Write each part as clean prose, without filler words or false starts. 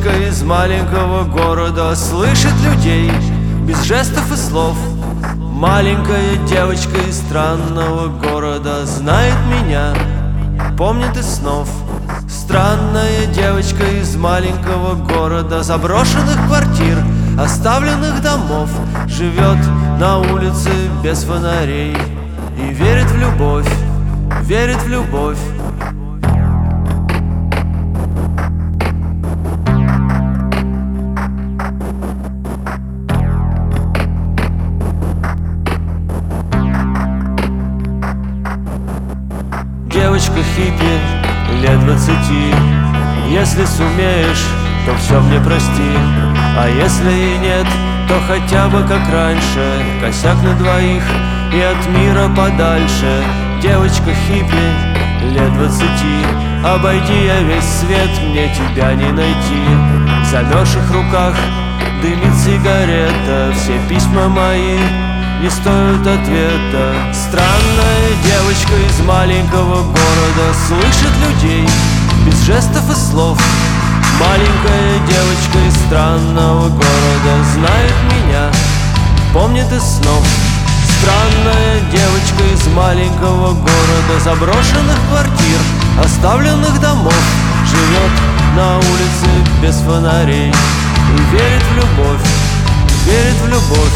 девочка из маленького города слышит людей без жестов и слов. Маленькая девочка из странного города знает меня, помнит из снов. Странная девочка из маленького города, заброшенных квартир, оставленных домов, живет на улице без фонарей и верит в любовь, верит в любовь. Девочка хиппи, лет 20. Если сумеешь, то все мне прости. А если и нет, то хотя бы как раньше, косяк на двоих и от мира подальше. Девочка хиппи, лет 20. Обойди я весь свет, мне тебя не найти. В замерзших руках дымит сигарета. Все письма мои не стоят ответа. Странная девочка из маленького города слышит людей без жестов и слов. Маленькая девочка из странного города знает меня, помнит из снов. Странная девочка из маленького города, заброшенных квартир, оставленных домов, живет на улице без фонарей и верит в любовь, верит в любовь.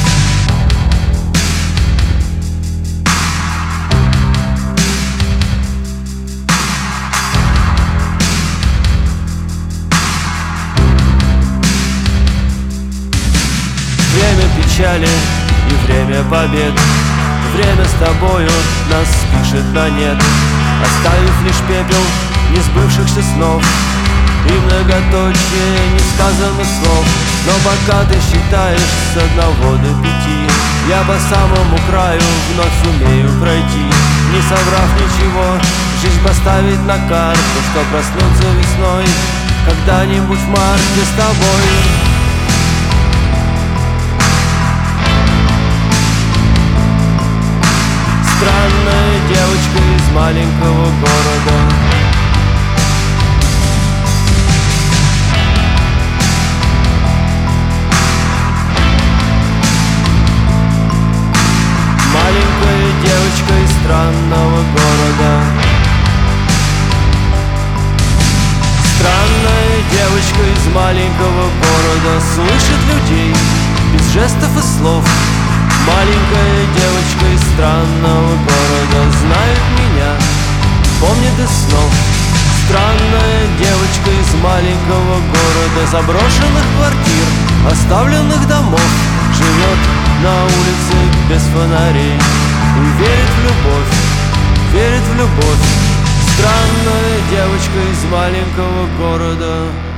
Время печали и время побед, время с тобою нас спишет на нет, оставив лишь пепел несбывшихся снов и многоточие несказанных слов. Но пока ты считаешь с 1 до 5, я по самому краю вновь сумею пройти. Не соврав ничего, жизнь поставить на карту, что проснуться весной когда-нибудь в марте с тобой. Странная девочка из маленького города. Маленькая девочка из странного города. Странная девочка из маленького города слышит людей без жестов и слов. Маленькая девочка из странного города знает меня, помнит из снов. Странная девочка из маленького города, заброшенных квартир, оставленных домов, живет на улице без фонарей и верит в любовь, верит в любовь. Странная девочка из маленького города.